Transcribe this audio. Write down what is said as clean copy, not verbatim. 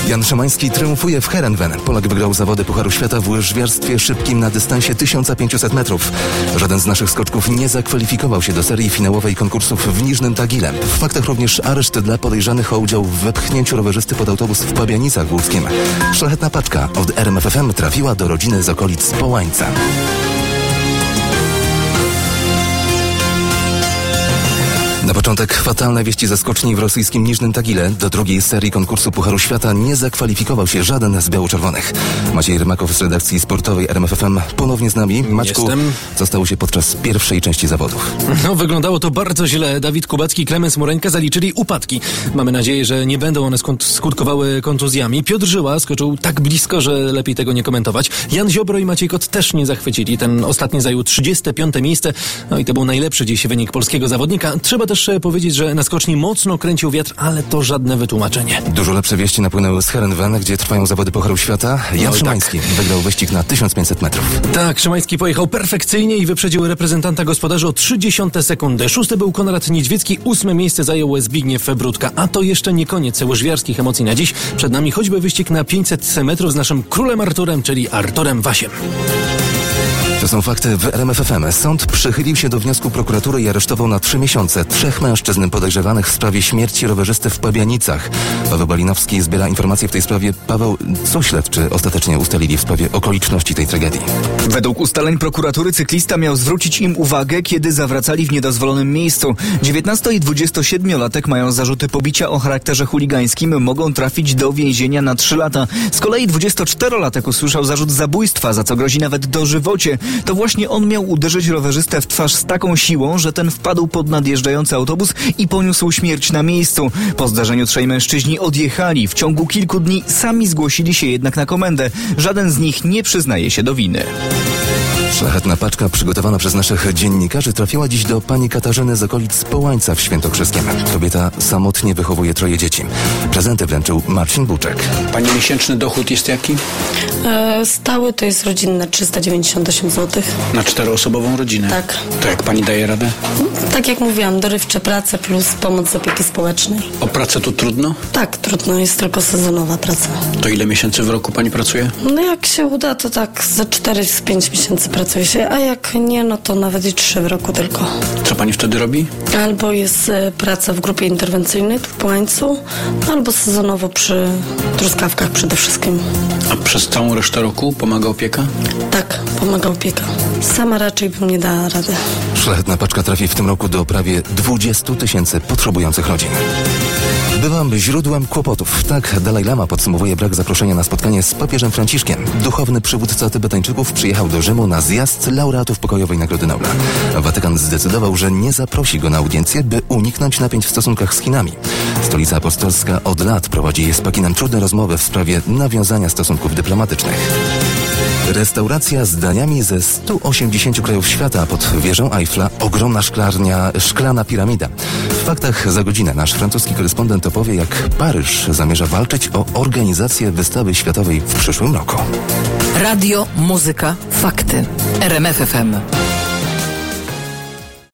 Jan Szymański triumfuje w Heerenveen. Polak wygrał zawody Pucharu Świata w łyżwiarstwie szybkim na dystansie 1500 metrów. Żaden z naszych skoczków nie zakwalifikował się do serii finałowej konkursów w Niżnym Tagile. W faktach również areszt dla podejrzanych o udział w wepchnięciu rowerzysty pod autobus w Pabianicach Górskim. Szlachetna paczka od RMF FM trafiła do rodziny z okolic Połańca. Na początek fatalne wieści ze skoczni w rosyjskim Niżnym Tagile. Do drugiej serii konkursu Pucharu Świata nie zakwalifikował się żaden z biało-czerwonych. Maciej Rymakow z redakcji sportowej RMF FM ponownie z nami. Maćku, co stało się podczas pierwszej części zawodów? No, wyglądało to bardzo źle. Dawid Kubacki i Klemens Moreńka zaliczyli upadki. Mamy nadzieję, że nie będą one skutkowały kontuzjami. Piotr Żyła skoczył tak blisko, że lepiej tego nie komentować. Jan Ziobro i Maciej Kot też nie zachwycili. Ten ostatni zajął 35. miejsce. No i to był najlepszy dziś wynik polskiego zawodnika. Trzeba też powiedzieć, że na skoczni mocno kręcił wiatr, ale to żadne wytłumaczenie. Dużo lepsze wieści napłynęły z Heerenveen, gdzie trwają zawody Pucharu Świata. Jan Szymański wygrał wyścig na 1500 metrów. Tak, Szymański pojechał perfekcyjnie i wyprzedził reprezentanta gospodarzy o 0,3 sekundy. 6. był Konrad Niedźwiecki, 8. miejsce zajął Zbigniew Brudka. A to jeszcze nie koniec łyżwiarskich emocji na dziś. Przed nami choćby wyścig na 500 metrów z naszym królem Arturem, czyli Arturem Wasiem. To są fakty w RMF FM. Sąd przychylił się do wniosku prokuratury i aresztował na 3 miesiące 3 mężczyzn podejrzewanych w sprawie śmierci rowerzysty w Pabianicach. Paweł Balinowski zbiera informacje w tej sprawie. Paweł, co śledczy ostatecznie ustalili w sprawie okoliczności tej tragedii? Według ustaleń prokuratury cyklista miał zwrócić im uwagę, kiedy zawracali w niedozwolonym miejscu. 19- i 27-latek mają zarzuty pobicia o charakterze chuligańskim, mogą trafić do więzienia na 3 lata. Z kolei 24-latek usłyszał zarzut zabójstwa, za co grozi nawet dożywocie. To właśnie on miał uderzyć rowerzystę w twarz z taką siłą, że ten wpadł pod nadjeżdżający autobus i poniósł śmierć na miejscu. Po zdarzeniu 3 mężczyźni odjechali. W ciągu kilku dni sami zgłosili się jednak na komendę. Żaden z nich nie przyznaje się do winy. Szlachetna paczka przygotowana przez naszych dziennikarzy trafiła dziś do pani Katarzyny z okolic Połańca w Świętokrzyskiem. Kobieta samotnie wychowuje 3 dzieci. Prezenty wręczył Marcin Buczek. Pani miesięczny dochód jest jaki? Stały to jest rodzinne 398 zł. Na 4-osobową rodzinę? Tak. To jak pani daje radę? Tak jak mówiłam, dorywcze prace plus pomoc z opieki społecznej. O pracę tu trudno? Tak, trudno, jest tylko sezonowa praca. To ile miesięcy w roku pani pracuje? No jak się uda, to tak za 4-5 miesięcy pracuje się, a jak nie, no to nawet i 3 w roku tylko. Co pani wtedy robi? Albo jest praca w grupie interwencyjnej tu w Połańcu, albo sezonowo przy truskawkach przede wszystkim. A przez całą resztę roku pomaga opieka? Tak, pomaga opieka. Sama raczej bym nie dała rady. Szlachetna paczka trafi w tym roku do prawie 20 000 potrzebujących rodzin. Bywam źródłem kłopotów. Tak Dalaj Lama podsumowuje brak zaproszenia na spotkanie z papieżem Franciszkiem. Duchowny przywódca Tybetańczyków przyjechał do Rzymu na zjazd laureatów pokojowej Nagrody Nobla. Watykan zdecydował, że nie zaprosi go na audiencję, by uniknąć napięć w stosunkach z Chinami. Stolica Apostolska od lat prowadzi z Pekinem trudne rozmowy w sprawie nawiązania stosunków dyplomatycznych. Restauracja z daniami ze 180 krajów świata pod wieżą Eiffla. Ogromna szklana piramida. W faktach za godzinę nasz francuski korespondent opowie, jak Paryż zamierza walczyć o organizację wystawy światowej w przyszłym roku. Radio, muzyka, fakty. RMF FM.